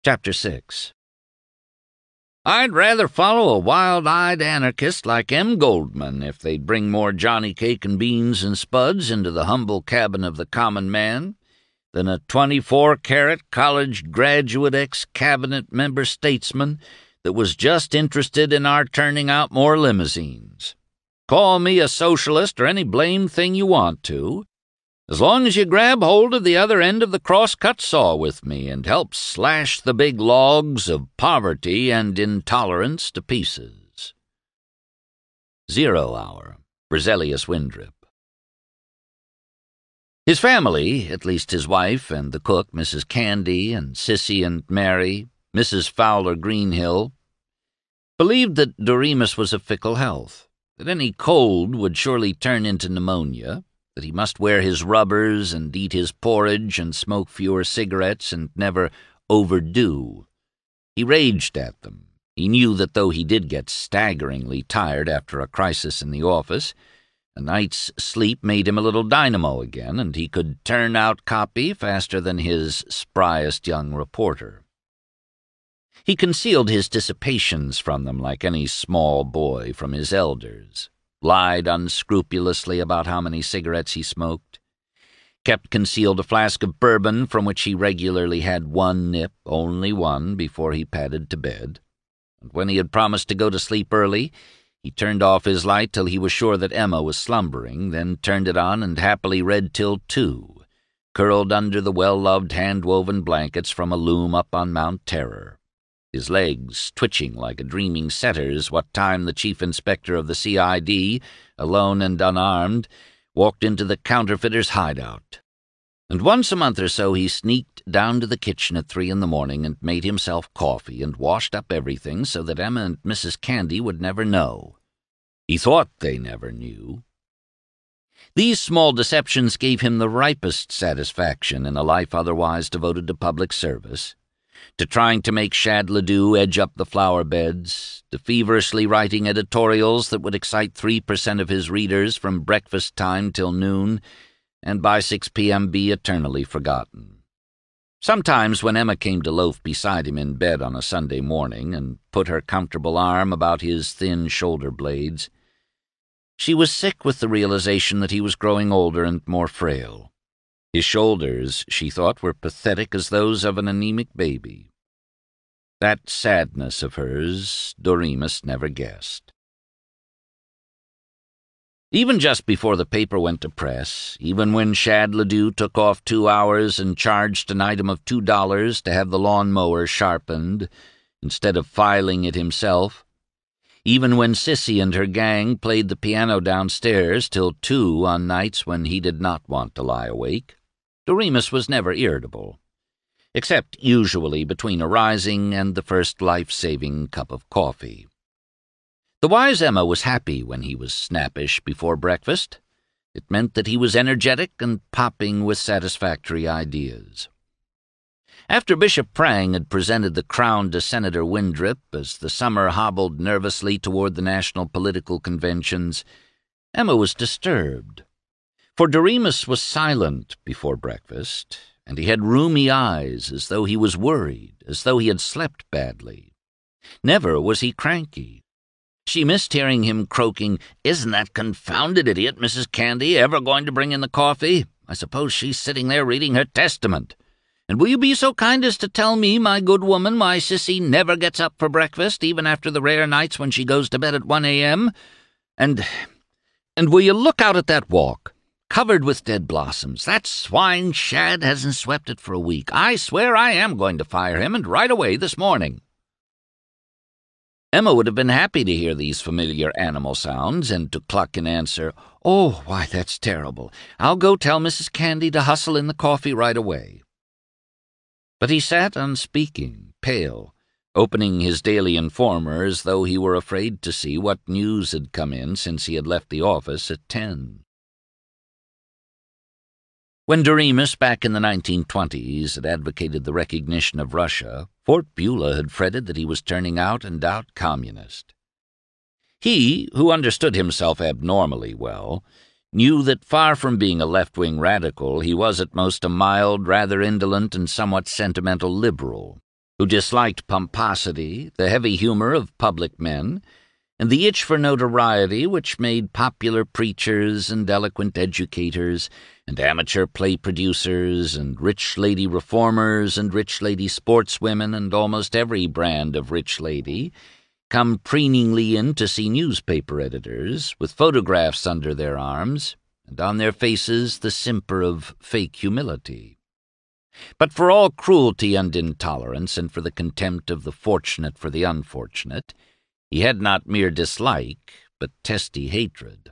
Chapter 6. I'd rather follow a wild-eyed anarchist like M. Goldman if they'd bring more Johnny Cake and Beans and Spuds into the humble cabin of the common man than a 24-carat college graduate ex-cabinet member statesman that was just interested in our turning out more limousines. Call me a socialist or any blame thing you want to, as long as you grab hold of the other end of the cross-cut saw with me and help slash the big logs of poverty and intolerance to pieces. 0 Hour, Berzelius Windrip. His family, at least his wife and the cook, Mrs. Candy, and Sissy and Mary, Mrs. Fowler Greenhill, believed that Doremus was of fickle health, that any cold would surely turn into pneumonia, that he must wear his rubbers and eat his porridge and smoke fewer cigarettes and never overdo. He raged at them. He knew that though he did get staggeringly tired after a crisis in the office, a night's sleep made him a little dynamo again, and he could turn out copy faster than his spryest young reporter. He concealed his dissipations from them like any small boy from his elders, lied unscrupulously about how many cigarettes he smoked, kept concealed a flask of bourbon from which he regularly had one nip, only one, before he padded to bed, and when he had promised to go to sleep early, he turned off his light till he was sure that Emma was slumbering, then turned it on and happily read till 2, curled under the well-loved hand-woven blankets from a loom up on Mount Terror, his legs twitching like a dreaming setter's what time the chief inspector of the CID, alone and unarmed, walked into the counterfeiter's hideout. And once a month or so he sneaked down to the kitchen at 3 a.m. and made himself coffee and washed up everything so that Emma and Mrs. Candy would never know. He thought they never knew. These small deceptions gave him the ripest satisfaction in a life otherwise devoted to public service, to trying to make Shad Ledoux edge up the flower beds, to feverishly writing editorials that would excite 3% of his readers from breakfast time till noon, and by 6 p.m. be eternally forgotten. Sometimes when Emma came to loaf beside him in bed on a Sunday morning and put her comfortable arm about his thin shoulder blades, she was sick with the realization that he was growing older and more frail. His shoulders, she thought, were pathetic as those of an anemic baby. That sadness of hers, Doremus never guessed. Even just before the paper went to press, even when Shad Ledoux took off 2 hours and charged an item of $2 to have the lawn-mower sharpened, instead of filing it himself, even when Sissy and her gang played the piano downstairs till 2 on nights when he did not want to lie awake, Doremus was never irritable, except usually between arising and the first life-saving cup of coffee. The wise Emma was happy when he was snappish before breakfast. It meant that he was energetic and popping with satisfactory ideas. After Bishop Prang had presented the crown to Senator Windrip as the summer hobbled nervously toward the national political conventions, Emma was disturbed. For Doremus was silent before breakfast, and he had rheumy eyes as though he was worried, as though he had slept badly. Never was he cranky. She missed hearing him croaking, "Isn't that confounded idiot, Mrs. Candy, ever going to bring in the coffee? I suppose she's sitting there reading her testament. And will you be so kind as to tell me, my good woman, my Sissy never gets up for breakfast, even after the rare nights when she goes to bed at 1 a.m.? And will you look out at that walk, covered with dead blossoms? That swine Shad hasn't swept it for a week. I swear I am going to fire him, and right away this morning." Emma would have been happy to hear these familiar animal sounds and to cluck in answer, "Oh, why, that's terrible. I'll go tell Mrs. Candy to hustle in the coffee right away." But he sat unspeaking, pale, opening his Daily Informer as though he were afraid to see what news had come in since he had left the office at 10. When Doremus, back in the 1920s, had advocated the recognition of Russia, Fort Beulah had fretted that he was turning out and out communist. He, who understood himself abnormally well, knew that far from being a left-wing radical, he was at most a mild, rather indolent, and somewhat sentimental liberal, who disliked pomposity, the heavy humor of public men, and the itch for notoriety which made popular preachers and eloquent educators and amateur play producers and rich lady reformers and rich lady sportswomen and almost every brand of rich lady come preeningly in to see newspaper editors with photographs under their arms and on their faces the simper of fake humility. But for all cruelty and intolerance, and for the contempt of the fortunate for the unfortunate, he had not mere dislike, but testy hatred.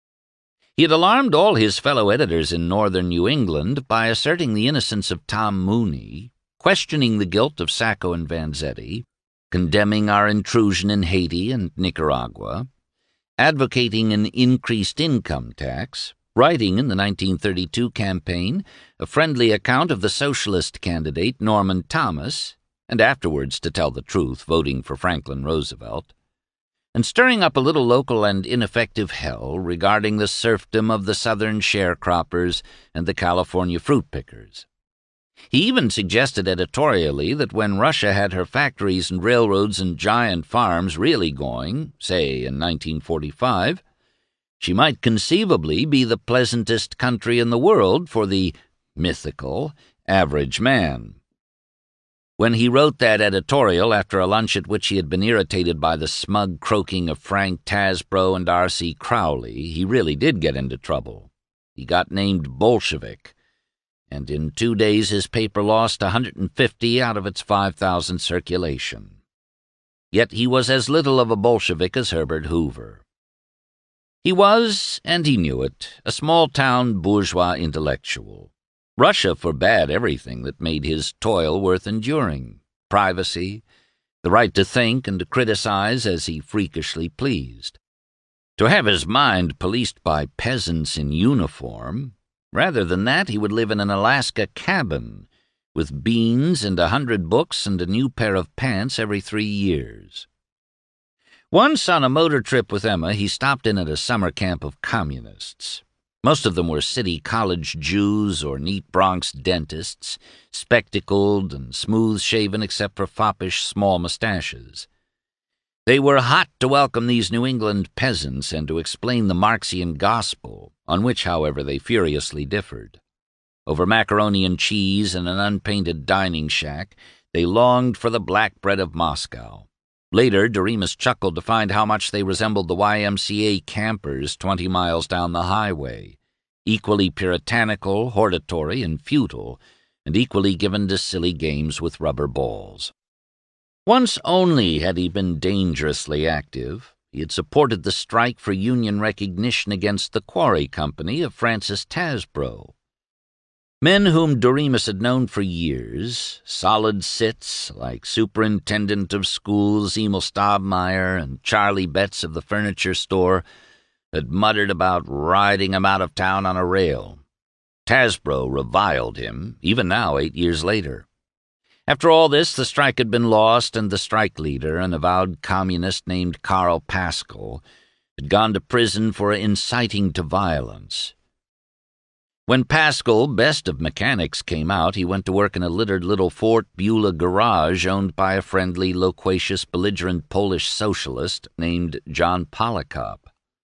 He had alarmed all his fellow editors in northern New England by asserting the innocence of Tom Mooney, questioning the guilt of Sacco and Vanzetti, condemning our intrusion in Haiti and Nicaragua, advocating an increased income tax, writing in the 1932 campaign a friendly account of the socialist candidate Norman Thomas, and afterwards, to tell the truth, voting for Franklin Roosevelt, and stirring up a little local and ineffective hell regarding the serfdom of the southern sharecroppers and the California fruit pickers. He even suggested editorially that when Russia had her factories and railroads and giant farms really going, say in 1945, she might conceivably be the pleasantest country in the world for the mythical average man. When he wrote that editorial after a lunch at which he had been irritated by the smug croaking of Frank Tasbro and R.C. Crowley, he really did get into trouble. He got named Bolshevik, and in 2 days his paper lost 150 out of its 5,000 circulation. Yet he was as little of a Bolshevik as Herbert Hoover. He was, and he knew it, a small-town bourgeois intellectual. Russia forbade everything that made his toil worth enduring: privacy, the right to think and to criticize as he freakishly pleased. To have his mind policed by peasants in uniform, rather than that he would live in an Alaska cabin, with beans and 100 books and a new pair of pants every 3 years. Once on a motor trip with Emma, he stopped in at a summer camp of communists. Most of them were city college Jews or neat Bronx dentists, spectacled and smooth-shaven except for foppish small mustaches. They were hot to welcome these New England peasants and to explain the Marxian gospel, on which, however, they furiously differed. Over macaroni and cheese and an unpainted dining shack, they longed for the black bread of Moscow. Later, Doremus chuckled to find how much they resembled the YMCA campers 20 miles down the highway, equally puritanical, hortatory, and futile, and equally given to silly games with rubber balls. Once only had he been dangerously active. He had supported the strike for union recognition against the Quarry Company of Francis Tasbro. Men whom Doremus had known for years, solid cits like Superintendent of Schools Emil Staubmeyer and Charlie Betts of the furniture store, had muttered about riding him out of town on a rail. Tasbro reviled him, even now 8 years later. After all this, the strike had been lost, and the strike leader, an avowed communist named Karl Pascal, had gone to prison for inciting to violence. When Pascal, best of mechanics, came out, he went to work in a littered little Fort Beulah garage owned by a friendly, loquacious, belligerent Polish socialist named John Polakop.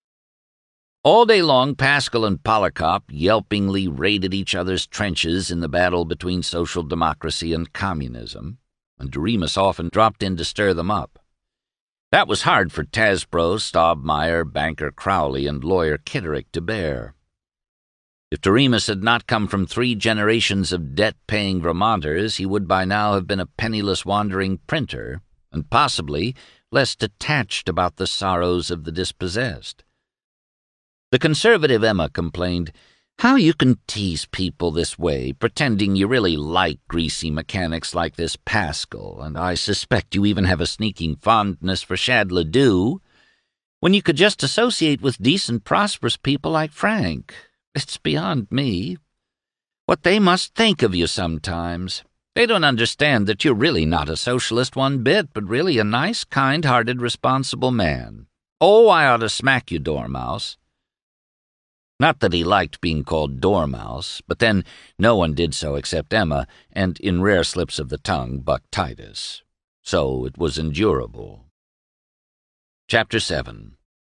All day long, Pascal and Polakop yelpingly raided each other's trenches in the battle between social democracy and communism, and Doremus often dropped in to stir them up. That was hard for Tasbro, Staubmeyer, banker Crowley, and lawyer Kitterick to bear. If Doremus had not come from 3 generations of debt-paying Vermonters, he would by now have been a penniless wandering printer, and possibly less detached about the sorrows of the dispossessed. The conservative Emma complained, "How you can tease people this way, pretending you really like greasy mechanics like this Pascal, and I suspect you even have a sneaking fondness for Shad Ledoux, when you could just associate with decent, prosperous people like Frank. It's beyond me. What they must think of you sometimes. They don't understand that you're really not a socialist one bit, but really a nice, kind-hearted, responsible man. Oh, I ought to smack you, Dormouse." Not that he liked being called Dormouse, but then no one did so except Emma, and in rare slips of the tongue, Buck Titus. So it was endurable. Chapter 7.